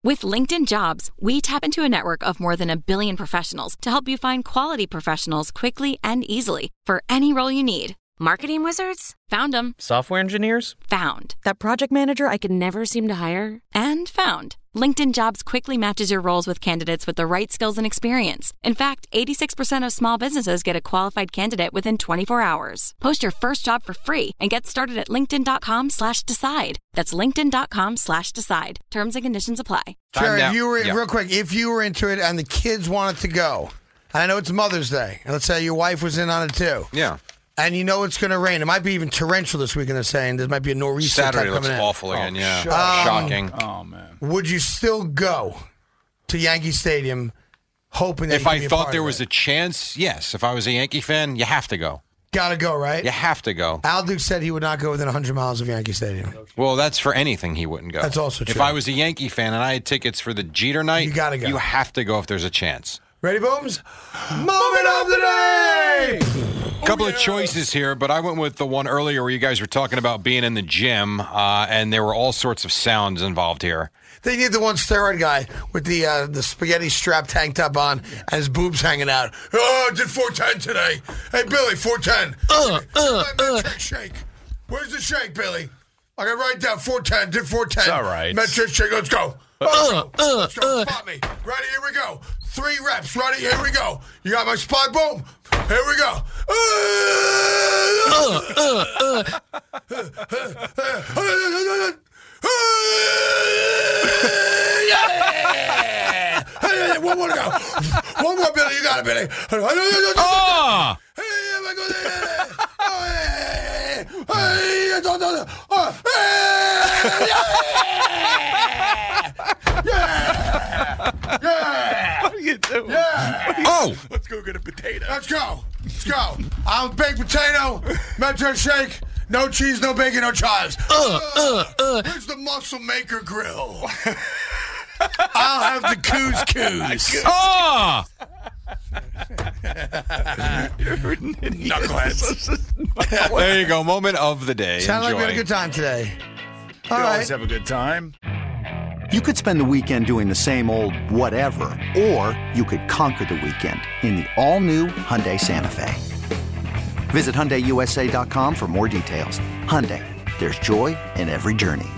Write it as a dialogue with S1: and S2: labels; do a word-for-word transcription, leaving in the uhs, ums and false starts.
S1: With LinkedIn Jobs, we tap into a network of more than a billion professionals to help you find quality professionals quickly and easily for any role you need.
S2: Marketing wizards?
S1: Found them.
S3: Software engineers?
S1: Found.
S2: That project manager I could never seem to hire?
S1: And found. LinkedIn Jobs quickly matches your roles with candidates with the right skills and experience. In fact, eighty-six percent of small businesses get a qualified candidate within twenty-four hours. Post your first job for free and get started at linkedin.com slash decide. That's linkedin.com slash decide. Terms and conditions apply.
S4: Sure,
S5: now.
S4: if you were,
S5: Yeah.
S4: real quick, if you were into it and the kids wanted to go, and I know it's Mother's Day, and let's say your wife was in on it too.
S5: Yeah.
S4: And you know it's going to rain. It might be even torrential this weekend, they're saying. There might be a nor'easter
S5: Saturday
S4: type
S5: looks
S4: coming in.
S5: awful again,
S6: Oh,
S5: yeah.
S6: shut
S4: up.
S5: Shocking.
S6: Oh, man.
S4: Would you still go to Yankee Stadium hoping that
S5: If
S4: you could
S5: I
S4: be a
S5: thought
S4: part
S5: there
S4: of
S5: was
S4: it?
S5: a chance, yes. If I was a Yankee fan, you have to go.
S4: Gotta go, right?
S5: You have to go.
S4: Al Duke said he would not go within one hundred miles of Yankee Stadium.
S5: Well, that's for anything he wouldn't go.
S4: That's also
S5: If
S4: true.
S5: I was a Yankee fan and I had tickets for the Jeter night,
S4: You gotta go.
S5: You have to go if there's a chance.
S4: Ready, Booms? Moment of the day!
S5: A couple of choices here, but I went with the one earlier where you guys were talking about being in the gym, uh, and there were all sorts of sounds involved here.
S4: They need the one steroid guy with the uh, the spaghetti strap tanked up on and his boobs hanging out. Oh, I did four ten today. Hey, Billy, four ten. Uh, uh, uh. Shake. Where's the shake, Billy? I got right down, four ten, did four ten.
S6: It's all right.
S4: Metric shake, let's go. Let's go. Let's go. Spot me. Ready, here we go. Three reps. Ready, here we go. You got my spot, boom. Here we go. Uh, uh, uh. Yeah! One more to go. One more, Billy. You got it, Billy.
S5: Oh!
S4: Yeah!
S6: What are you doing?
S4: Yeah!
S5: Oh!
S6: Let's go get a potato.
S4: Let's go. Let's go. I'm a baked potato, Metro Shake, no cheese, no bacon, no chives. Uh, uh, uh. Where's the Muscle Maker Grill? I'll have the coos-coos.
S5: Oh!
S4: Knuckleheads.
S5: There you go. Moment of the day.
S4: Sound like we had a
S5: Enjoy.
S4: good time today.
S6: You
S4: All
S6: always
S4: right.
S6: have a good time.
S7: You could spend the weekend doing the same old whatever, or you could conquer the weekend in the all-new Hyundai Santa Fe. Visit Hyundai U S A dot com for more details. Hyundai, there's joy in every journey.